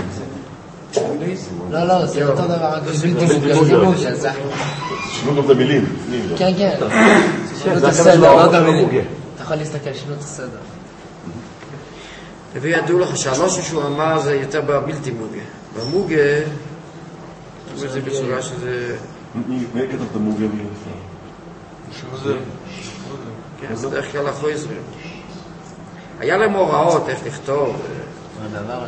לא, זה אותו דבר, רק בלתי מוגה. שינו גם את המילים. כן, כן. שינו את הסדר, לא את המילים. אתה יכול להסתכל, שינו את הסדר. וידעו לך שהלושן שהוא אמר זה יותר בבלתי מוגה. במוגה, זה בצורה שזה... מי כתב את המוגה? כן, זה דרך כלל החויזרים. היה להם הוראות איך לכתוב. מה הדבר?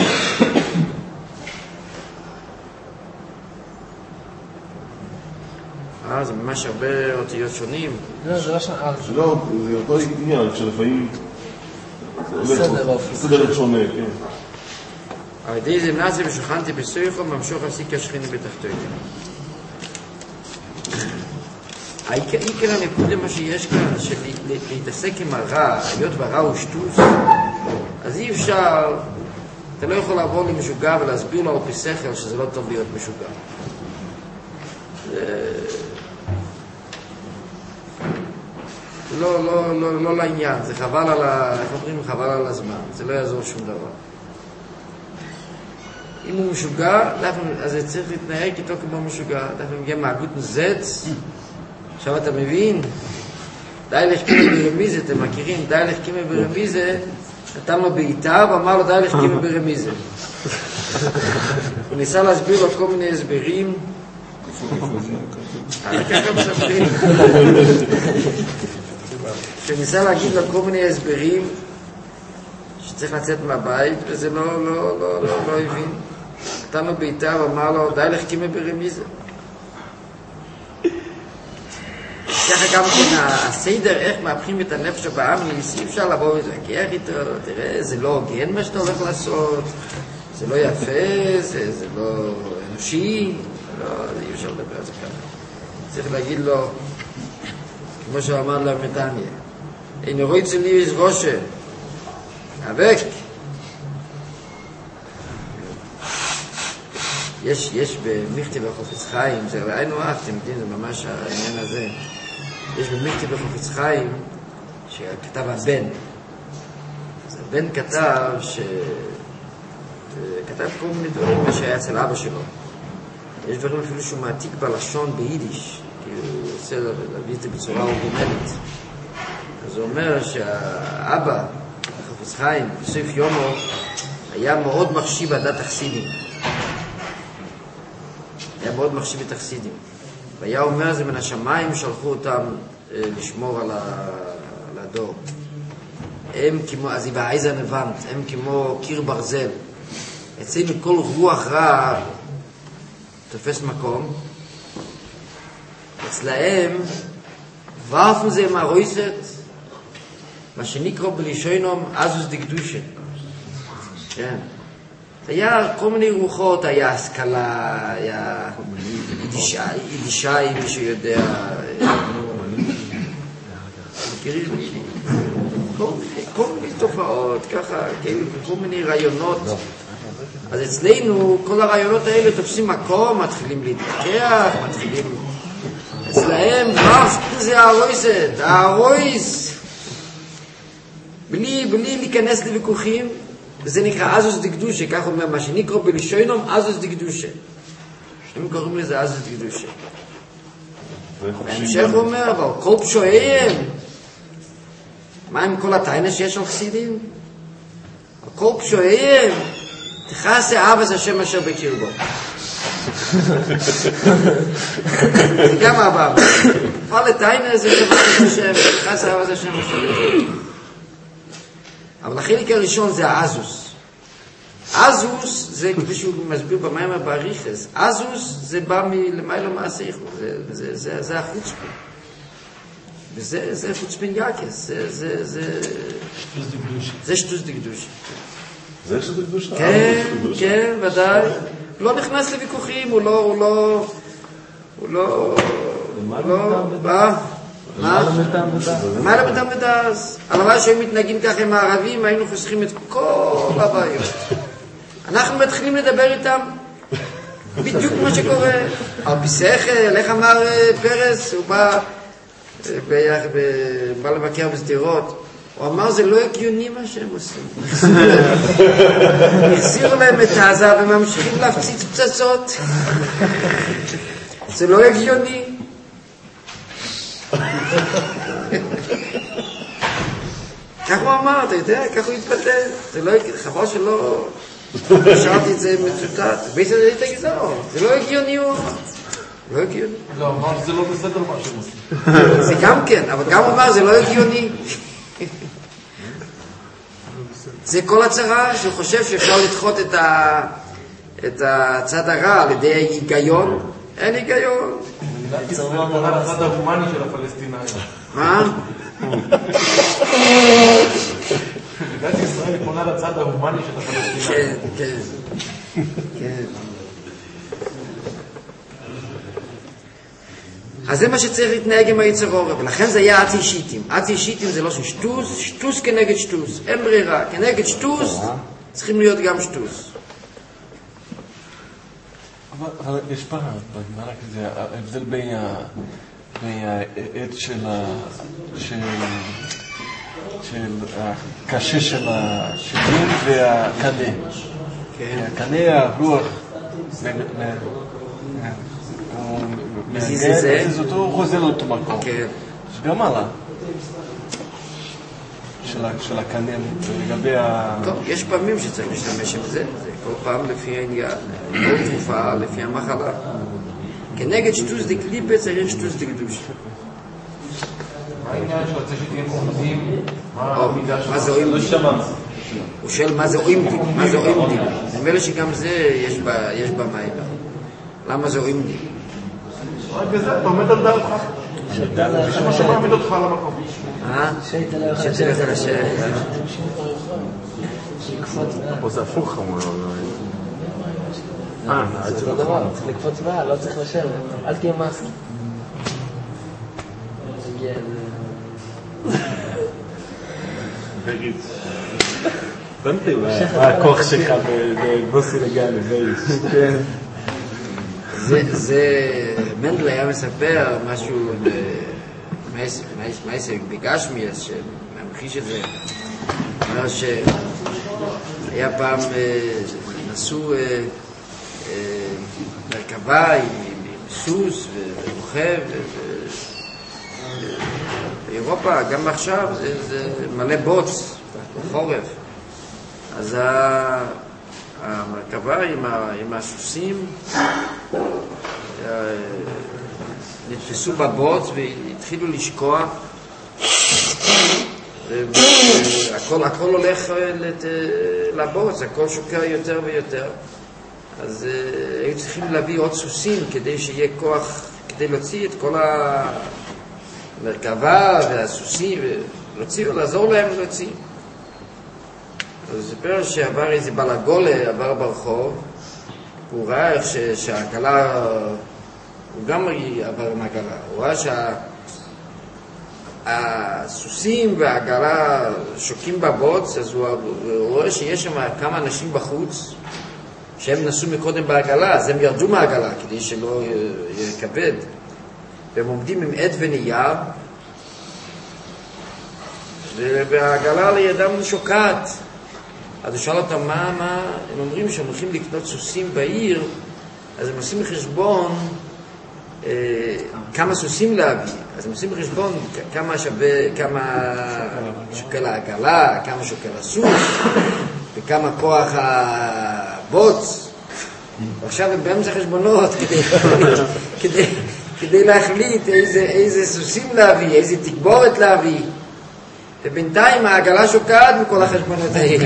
זה ממש הרבה אותיות שונים. לא, זה לא שונה. לא, זה אותו עניין, כשלפעמים... סדר שונה, כן. על ידי זה נעשה ושוכנתי בסויכו, ממשוך עשי כשכיני בתחתו. העיקר הנקודה מה שיש כאן, של להתעסק עם הרע, היות והרע הוא שטוס, אז אי אפשר, אתה לא יכול לעבור למשוגע ולהסביר לו על שכל שזה לא טוב להיות משוגע. לא לעניין, זה חבל על איך אומרים, חבל על הזמן, זה לא יעזור שום דבר. אם הוא משוגע, אז זה צריך להתנהג איתו כמו משוגע, דווקא מגיע מהגות נזץ, עכשיו אתה מבין, די לחכימה ברמיזה, אתם מכירים, די לחכימה ברמיזה, נתן לו בעיטה ואמר לו די לחכימה ברמיזה. הוא ניסה להסביר לו כל מיני הסברים, ככה מספרים. שניסה להגיד לו כל מיני הסברים שצריך לצאת מהבית, וזה לא הבין. נתן לו בעיטה ואמר לו די לחכימה ברמיזה. ככה גם כן הסדר איך מהפכים את הנפש הבאמיס, אי אפשר לבוא ולהתווכח איתו, תראה, זה לא הוגן מה שאתה הולך לעשות, זה לא יפה, זה לא אנושי, לא, אי אפשר לדבר על זה ככה. צריך להגיד לו, כמו שהוא אמר לה מתניה, אין רואי צלי יש רושה, אבק. יש במכתי בחופץ חיים, זה ראינו אתם יודעים, זה ממש העניין הזה. יש במכתי בחופץ חיים שכתב הבן. אז הבן כתב כתב כל מיני דברים מה שהיה אצל אבא שלו. יש דברים אפילו שהוא מעתיק בלשון ביידיש, כי הוא רוצה להביא את זה בצורה אורגינלית. אז הוא אומר שהאבא בחופץ חיים בסוף יומו היה מאוד מחשיב עדת החסידים. היה מאוד מחשיב את החסידים. והיה אומר זה מן השמיים שלחו אותם לשמור על הדור. הם כמו, אז היא בעיזה נבנת, הם כמו קיר ברזל. אצלנו כל רוח רע תופס מקום. אצלהם, ואפו זה מהרויסת, מה שנקרא בלישונום, אזוס דקדושה. כן. היה כל מיני רוחות, היה השכלה, היה יידישאי, מי שיודע, מכירים כל מיני תופעות, ככה, כל מיני רעיונות. אז אצלנו, כל הרעיונות האלה תופסים מקום, מתחילים להתווכח, מתחילים אצלהם רב זה הארויסת, הארויס. בלי להיכנס לוויכוחים, וזה נקרא אזוס דקדושה, כך אומר מה שנקרא בלשונם אזוס דקדושה. הם קוראים לזה אזוס דקדושה. בהמשך הוא אומר, אבל כל פשועיהם, מה עם כל הטיינה שיש על חסידים? כל פשועיהם, תכעס אהבת השם אשר בקרבו. זה גם הבא. כל הטיינה זה לבקש השם, תכעס אהבת השם אשר בקרבו. אבל החלק הראשון זה האזוס. אזוס זה, כפי שהוא מסביר במים הבריחס, אזוס זה בא מלמעלה מעשיך, זה החוצפין. וזה חוצפין יקס, זה שטוס דקדושה. זה שטוס דקדושה? כן, ודאי. לא נכנס לוויכוחים, הוא לא... מה לבטם ודאז? הלוואי שהיו מתנהגים ככה עם הערבים, היינו חוסכים את כל הבעיות. אנחנו מתחילים לדבר איתם בדיוק מה שקורה. על פי שכל, איך אמר פרס, הוא בא לבקר בסדירות, הוא אמר זה לא הגיוני מה שהם עושים. החזירו להם את עזה וממשיכים להפציץ פצצות. זה לא הגיוני. כך הוא אמר, אתה יודע, כך הוא התפתל. זה לא, חבל שלא השארתי את זה מצוטט. בעצם זה הייתה גזרו. זה לא הגיוני, הוא אמר. לא הגיוני. לא, אמר שזה לא בסדר מה שהם עושים. זה גם כן, אבל גם הוא אמר, זה לא הגיוני. זה כל הצרה שהוא חושב שאפשר לדחות את הצד הרע על ידי היגיון. אין היגיון. מדינת ישראל פונה לצד ההומני של הפלסטינאים. מה? מדינת ישראל פונה לצד ההומני של הפלסטינאים. כן. אז זה מה שצריך להתנהג עם היצר אור, ולכן זה היה אצי שיטים. אצי שיטים זה לא שטוס, שטוס כנגד שטוס. אין ברירה, כנגד שטוס צריכים להיות גם שטוס. אבל יש פעם, בגמרא כזה, ההבדל בין העץ של הקשה של השדים והקנה. הקנה הרוח מזיז אותו, הוא חוזר לאותו מקום. שגם עלה של הקנה לגבי טוב, יש פעמים שצריך להשתמש עם זה, זה כל פעם לפי העניין, כל תקופה לפי המחלה. כנגד שטוס דקליפה צריך שטוס דקדוש. מה העניין של רוצה שתהיה עומדים? מה זה עומדים? הוא שואל מה זה עומדים? מה זה עומדים? נראה לי שגם זה יש במים. למה זה עומדים? רק בזה, אתה עומד על דעתך. שמה שמעמיד אותך על המקום. שתלך על השם. פה זה הפוך חמור. זה אותו דבר, צריך לקפוץ בעל, לא צריך לשבת. אל תהיה מסק. תגיד. הבנתי מה הכוח שלך בבוסי לגן, כן. זה מנדל היה מספר משהו מה זה בגשמי שממחיש את זה. אומר שהיה פעם נסעו מרכבה עם סוס ורוכב באירופה, גם עכשיו זה מלא בוץ בחורף. אז המרכבה עם הסוסים נתפסו בבוץ והתחילו לשקוע, הכל הולך לבוץ, הכל שוקע יותר ויותר. אז היו צריכים להביא עוד סוסים כדי שיהיה כוח, כדי להוציא את כל המרכבה והסוסים, לעזור להם להוציא. אז סיפר שעבר איזה בלגולה, עבר ברחוב, הוא ראה איך שהעגלה, הוא גם עבר עם העגלה, הוא ראה שהסוסים והעגלה שוקים בבוץ, אז הוא רואה שיש שם כמה אנשים בחוץ, שהם נסעו מקודם בעגלה, אז הם ירדו מהעגלה כדי שלא יהיה כבד. והם עומדים עם עד ונייר, והעגלה לידם שוקעת. אז הוא שאל אותם מה, הם אומרים שהם הולכים לקנות סוסים בעיר, אז הם עושים חשבון כמה סוסים להביא. אז הם עושים חשבון כמה שוקל העגלה, כמה שוקל הסוס, וכמה כוח הבוץ. ועכשיו הם באמצע חשבונות כדי להחליט איזה סוסים להביא, איזה תגבורת להביא. ובינתיים העגלה שוקעת מכל החשבונות האלה.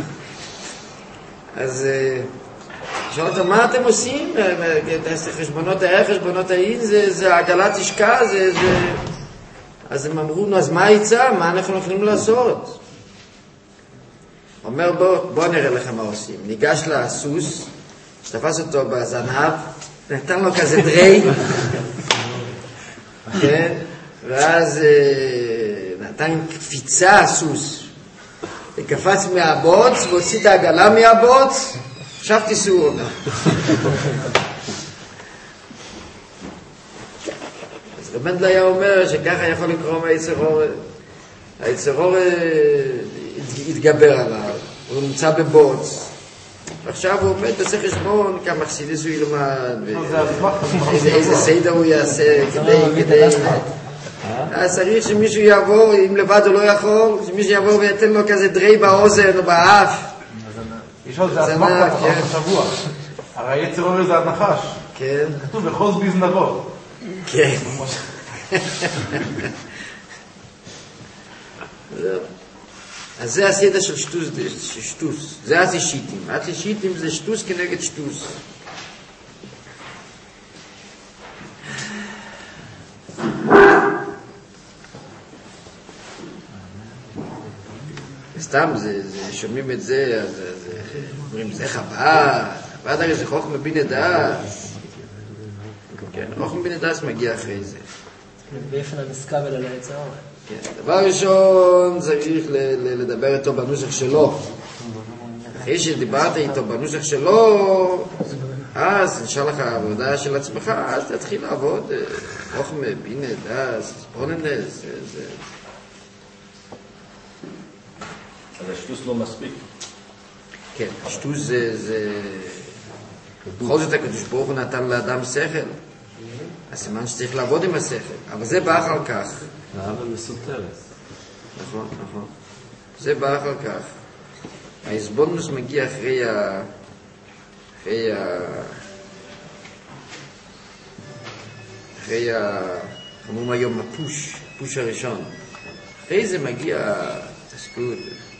אז שאל אותם, מה אתם עושים? חשבונות האלה, זה העגלה תשקע, אז הם אמרו, אז מה היצע? מה אנחנו יכולים לעשות? אומר, בוא נראה לך מה עושים. ניגש לסוס, שתפס אותו בזנב, נתן לו כזה דרי, כן? ואז נתן קפיצה הסוס, וקפץ מהבוץ, והוציא את העגלה מהבוץ, עכשיו תיסעו אותה. אז רב מנדל היה אומר שככה יכול לקרוא מהיצרור, היצרור התגבר עליו, הוא נמצא בבוץ, ועכשיו הוא עומד תעשה חשבון כמה חסידס הוא ילמד, איזה סדר הוא יעשה כדי אז צריך שמישהו יעבור, אם לבד הוא לא יכול, שמישהו יעבור ויתן לו כזה דרי באוזן או באף. יש עוד זה הסמכת פרשת השבוע. הרי יצר אור זה הנחש. כן. כתוב בחוז בזנבו. כן. אז זה הסדר של שטוס. זה השיטים. השיטים זה שטוס כנגד שטוס. סתם, שומעים את זה, אז אומרים, זה חב"ד, חב"ד הרי זה חוכמה בינה דאס. כן, חוכמה בינה דאס מגיע אחרי זה. באופן המסקבל על היצר. כן, דבר ראשון צריך לדבר איתו בנוסח שלו. אחרי שדיברת איתו בנוסח שלו, אז נשאר לך עבודה של עצמך, אז תתחיל לעבוד חוכמה בינה דאס, פרוננס, זה... אז השטוס לא מספיק. כן, השטוס זה... בכל זאת הקדוש ברוך הוא נתן לאדם שכל. הסימן שצריך לעבוד עם השכל. אבל זה בא אחר כך. אבל מסותרת. נכון. זה בא אחר כך. ההסבונוס מגיע אחרי אומרים היום הפוש הראשון. אחרי זה מגיע תסקות.